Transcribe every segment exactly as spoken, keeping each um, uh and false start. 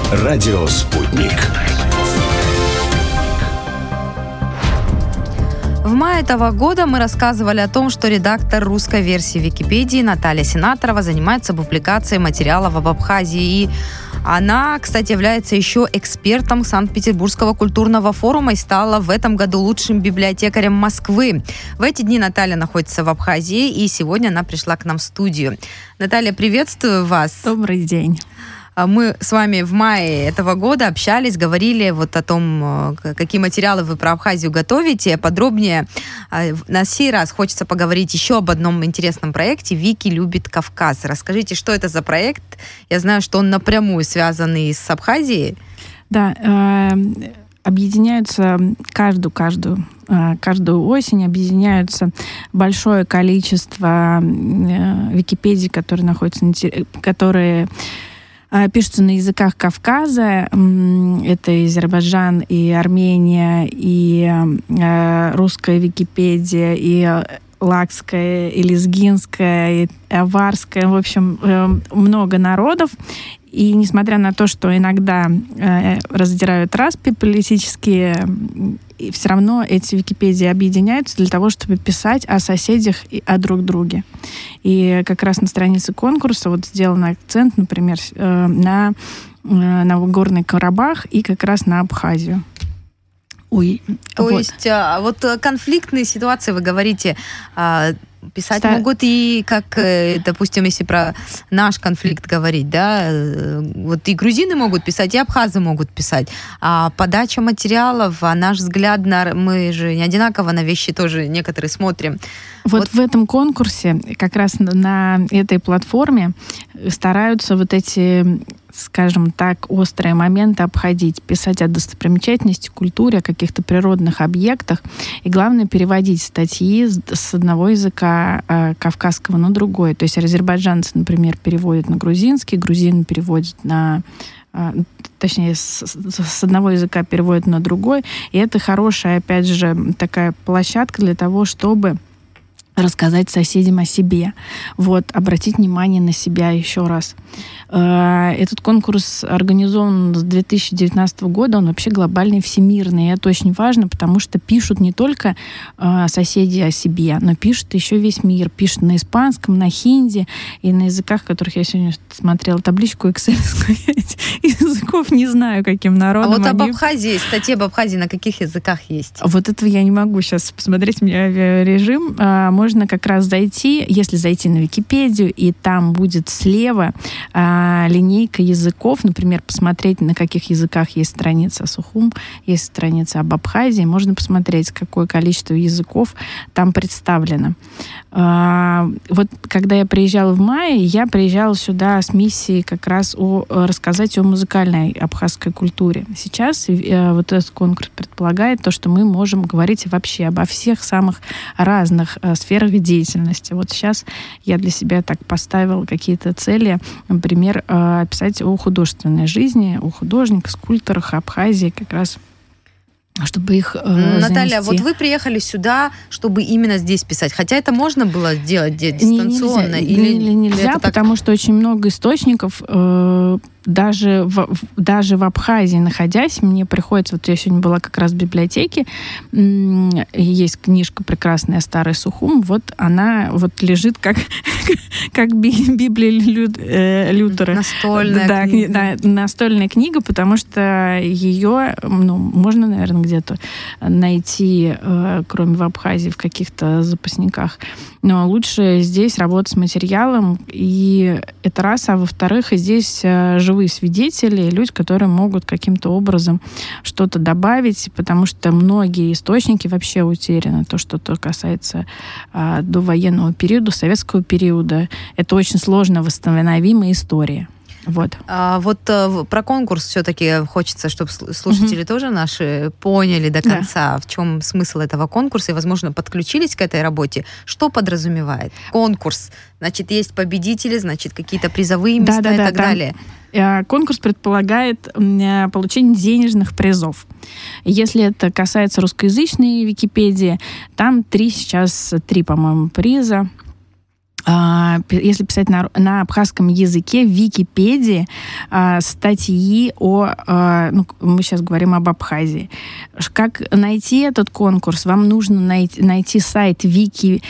Радио «Спутник». В мае этого года мы рассказывали о том, что редактор русской версии Википедии Наталья Сенаторова занимается публикацией материалов об Абхазии. И она, кстати, является еще экспертом Санкт-Петербургского культурного форума и стала в этом году лучшим библиотекарем Москвы. В эти дни Наталья находится в Абхазии, и сегодня она пришла к нам в студию. Наталья, приветствую вас. Добрый день. Мы с вами в мае этого года общались, говорили вот о том, какие материалы вы про Абхазию готовите. Подробнее на сей раз хочется поговорить еще об одном интересном проекте «Вики любит Кавказ». Расскажите, что это за проект? Я знаю, что он напрямую связан и с Абхазией. Да, э, объединяются каждую, каждую, э, каждую осень объединяются большое количество э, Википедий, которые находятся на территории, которые пишутся на языках Кавказа. Это и Азербайджан, и Армения, и э, русская Википедия, и лакская, и лезгинская, и аварская. В общем, э, много народов. И несмотря на то, что иногда э, раздирают распри политические, и все равно эти Википедии объединяются для того, чтобы писать о соседях и о друг друге. И как раз на странице конкурса вот сделан акцент, например, э, на, э, на Горный Карабах и как раз на Абхазию. Ой, То вот. есть а, вот конфликтные ситуации, вы говорите, а, писать Ста... могут и как, допустим, если про наш конфликт говорить, да, вот и грузины могут писать, и абхазы могут писать. А подача материалов, а наш взгляд, на, мы же не одинаково на вещи тоже некоторые смотрим. Вот, вот в этом конкурсе, как раз на этой платформе стараются вот эти, скажем так, острые моменты обходить, писать о достопримечательности, культуре, о каких-то природных объектах. И главное, переводить статьи с одного языка э, кавказского на другой. То есть азербайджанцы, например, переводят на грузинский, грузины переводят на... Э, точнее, с, с одного языка переводят на другой. И это хорошая, опять же, такая площадка для того, чтобы рассказать соседям о себе. Вот, обратить внимание на себя еще раз. Этот конкурс организован с две тысячи девятнадцатого года, он вообще глобальный, всемирный. И это очень важно, потому что пишут не только соседи о себе, но пишут еще весь мир. Пишут на испанском, на хинди и на языках, которых я сегодня смотрела табличку экселевскую. Языков не знаю, каким народом. А вот они... об Абхазии, статьи об Абхазии на каких языках есть? Вот этого я не могу сейчас посмотреть, у меня авиарежим. Можно как раз зайти, если зайти на Википедию, и там будет слева а, линейка языков, например, посмотреть, на каких языках есть страница о Сухум, есть страница об Абхазии, можно посмотреть, какое количество языков там представлено. А, вот когда я приезжала в мае, я приезжала сюда с миссией как раз о, рассказать о музыкальной абхазской культуре. Сейчас а, вот этот конкурс предполагает то, что мы можем говорить вообще обо всех самых разных а, сферах деятельности. Вот сейчас я для себя так поставила какие-то цели, например, писать о художественной жизни, о художниках, скульпторах Абхазии, как раз чтобы их э, Наталья, занести. вот вы приехали сюда, чтобы именно здесь писать. Хотя это можно было делать дистанционно? Нельзя, или или нельзя, так... потому что очень много источников, э, даже, в, даже в Абхазии находясь, мне приходится... Вот я сегодня была как раз в библиотеке, м- есть книжка прекрасная «Старый Сухум», вот она вот лежит как, как Библия Лю, э, Лютера. Настольная да, книга. Да, настольная книга, потому что ее, ну, можно, наверное, где-то найти, э, кроме в Абхазии, в каких-то запасниках. Но лучше здесь работать с материалом, и это раз, а во-вторых, здесь э, живые свидетели, люди, которые могут каким-то образом что-то добавить, потому что многие источники вообще утеряны. То, что -то касается э, довоенного периода, советского периода, это очень сложно восстановимая история. Вот. А вот а, про конкурс все-таки хочется, чтобы слушатели mm-hmm. тоже наши поняли до конца, да. в чем смысл этого конкурса, и, возможно, подключились к этой работе. Что подразумевает конкурс? Значит, есть победители, значит, какие-то призовые места да, да, и да, так там... далее. Конкурс предполагает получение денежных призов. Если это касается русскоязычной Википедии, там три сейчас, три, по-моему, приза. если писать на, на абхазском языке, в Википедии а, статьи о... А, ну, мы сейчас говорим об Абхазии. Как найти этот конкурс? Вам нужно найти, найти сайт Вики...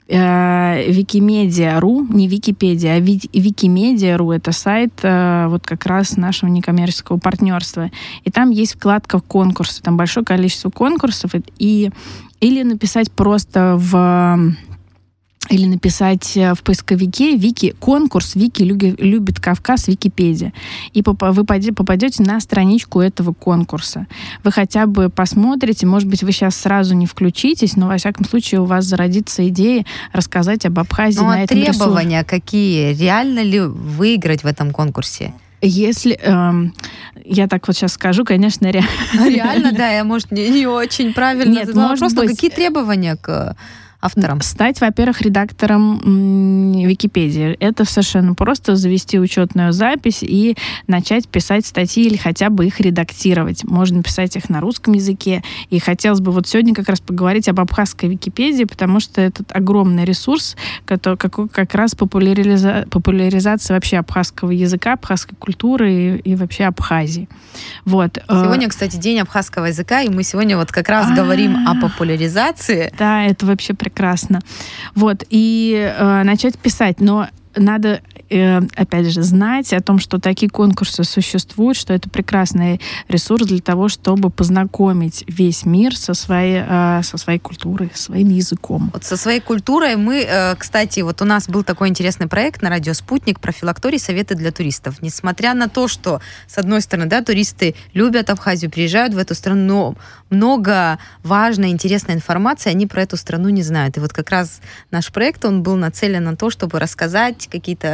Викимедиа.ру, не Википедия, а Викимедиа.ру, это сайт вот как раз нашего некоммерческого партнерства. И там есть вкладка «Конкурсы», там большое количество конкурсов, и, или написать просто в... Или написать в поисковике Вики, конкурс Вики любит Кавказ, Википедия. И вы попадете на страничку этого конкурса. Вы хотя бы посмотрите, может быть, вы сейчас сразу не включитесь, но, во всяком случае, у вас зародится идея рассказать об Абхазии ну, на а этом ресурсе. Требования какие? Реально ли выиграть в этом конкурсе? Если, эм, я так вот сейчас скажу, конечно, реально. Реально, да, я, может, не, не очень правильно Нет, задала может вопрос, но быть... какие требования к авторам? Стать, во-первых, редактором м- Википедии. Это совершенно просто завести учетную запись и начать писать статьи или хотя бы их редактировать. Можно писать их на русском языке. И хотелось бы вот сегодня как раз поговорить об абхазской Википедии, потому что этот огромный ресурс, который, как, как раз популяриза- популяризация вообще абхазского языка, абхазской культуры и, и вообще Абхазии. Вот. Сегодня, кстати, день абхазского языка, и мы сегодня вот как раз говорим о популяризации. Да, это вообще прекрасно. Вот, и э, начать писать. Но надо, э, опять же, знать о том, что такие конкурсы существуют, что это прекрасный ресурс для того, чтобы познакомить весь мир со своей, э, со своей культурой, своим языком. Вот со своей культурой мы, э, кстати, вот у нас был такой интересный проект на радио «Спутник» про филакторий, советы для туристов. Несмотря на то, что, с одной стороны, да, туристы любят Абхазию, приезжают в эту страну, но много важной, интересной информации они про эту страну не знают. И вот как раз наш проект, он был нацелен на то, чтобы рассказать какие-то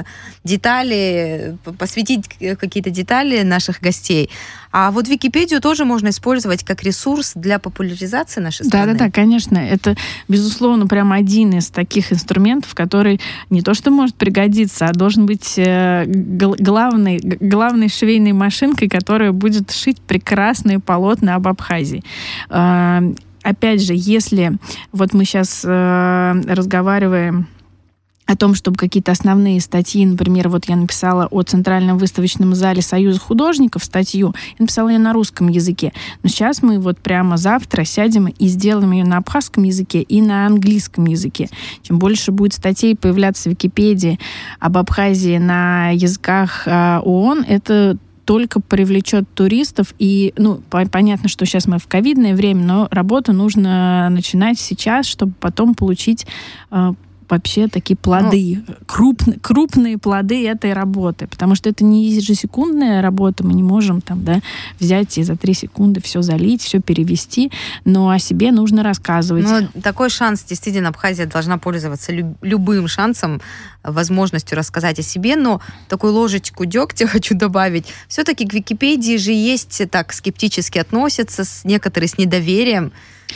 детали, посвятить какие-то детали наших гостей. А вот Википедию тоже можно использовать как ресурс для популяризации нашей страны. Да-да-да, конечно. Это, безусловно, прямо один из таких инструментов, который не то что может пригодиться, а должен быть э, главной, главной швейной машинкой, которая будет шить прекрасные полотна об Абхазии. Э, опять же, если вот мы сейчас э, разговариваем о том, чтобы какие-то основные статьи, например, вот я написала о Центральном выставочном зале Союза художников статью, я написала ее на русском языке. Но сейчас мы вот прямо завтра сядем и сделаем ее на абхазском языке и на английском языке. Чем больше будет статей появляться в Википедии об Абхазии на языках ООН, это только привлечет туристов. И, ну, понятно, что сейчас мы в ковидное время, но работу нужно начинать сейчас, чтобы потом получить вообще такие плоды, ну, крупные, крупные плоды этой работы, потому что это не ежесекундная работа, мы не можем там, да, взять и за три секунды все залить, все перевести, но о себе нужно рассказывать. Ну, такой шанс, действительно, Абхазия должна пользоваться люб- любым шансом, возможностью рассказать о себе, но такую ложечку дегтя хочу добавить. Все-таки к Википедии же есть, так скептически относятся, с, некоторые с недоверием,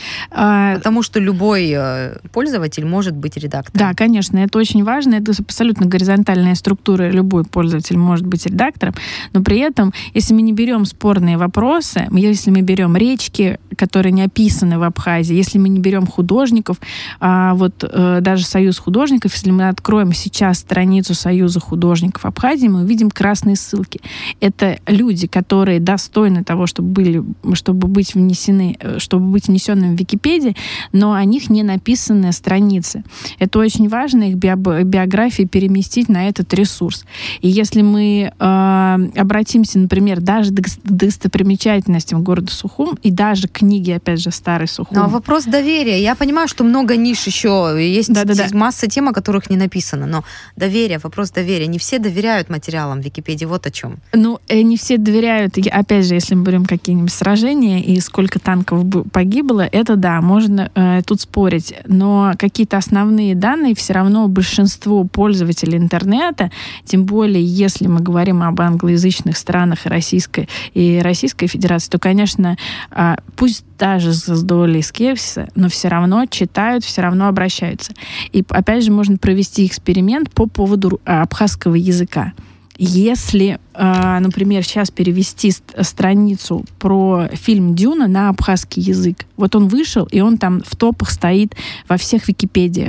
а, потому что любой пользователь может быть редактором. Да, конечно, это очень важно. Это абсолютно горизонтальная структура. Любой пользователь может быть редактором. Но при этом, если мы не берем спорные вопросы, если мы берем речки, которые не описаны в Абхазии, если мы не берем художников, а вот даже Союз художников, если мы откроем сейчас страницу Союза художников Абхазии, мы увидим красные ссылки. Это люди, которые достойны того, чтобы, были, чтобы быть внесены, чтобы быть внесенными в Википедии, но о них не написаны страницы. Это очень важно, их биографии переместить на этот ресурс. И если мы э, обратимся, например, даже к достопримечательностям города Сухум и даже книги, опять же, старый Сухум. Но вопрос доверия. Я понимаю, что много ниш еще, есть Да-да-да. масса тем, о которых не написано, но доверие, вопрос доверия. Не все доверяют материалам в Википедии, вот о чем. Ну, не все доверяют. Опять же, если мы берем какие-нибудь сражения и сколько танков погибло, это да, можно э, тут спорить, но какие-то основные данные все равно большинство пользователей интернета, тем более если мы говорим об англоязычных странах и Российской, и Российской Федерации, то, конечно, э, пусть даже с долей скепсиса, но все равно читают, все равно обращаются. И опять же можно провести эксперимент по поводу абхазского языка. Если, например, сейчас перевести страницу про фильм «Дюна» на абхазский язык, вот он вышел, и он там в топах стоит во всех Википедиях.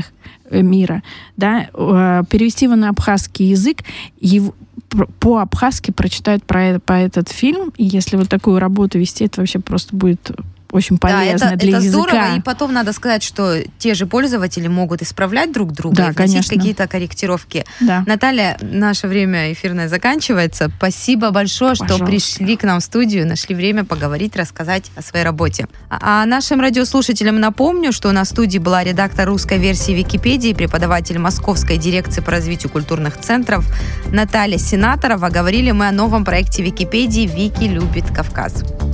мира, да, перевести его на абхазский язык, его, по-абхазски прочитают про, про этот фильм, и если вот такую работу вести, это вообще просто будет очень полезно, да, это, для это языка. Здорово, и потом надо сказать, что те же пользователи могут исправлять друг друга, да, и вносить конечно. какие-то корректировки. Да. Наталья, наше время эфирное заканчивается. Спасибо большое, Пожалуйста. Что пришли к нам в студию, нашли время поговорить, рассказать о своей работе. А нашим радиослушателям напомню, что на студии была редактор русской версии Википедии, преподаватель Московской дирекции по развитию культурных центров Наталья Сенаторова. Говорили мы о новом проекте Википедии «Вики любит Кавказ».